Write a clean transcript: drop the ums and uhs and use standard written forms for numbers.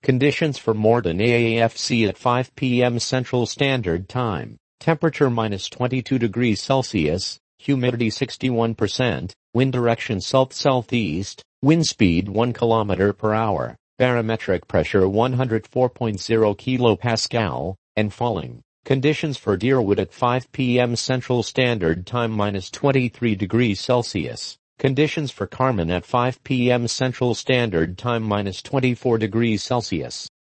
Conditions for Morden AAFC at 5 p.m. Central Standard Time. Temperature -22 degrees Celsius, humidity 61%, wind direction south-southeast, wind speed 1 km per hour, barometric pressure 104.0 kilopascal, and falling. Conditions for Deerwood at 5 p.m. Central Standard Time -23 degrees Celsius. Conditions for Carman at 5 p.m. Central Standard Time -24 degrees Celsius.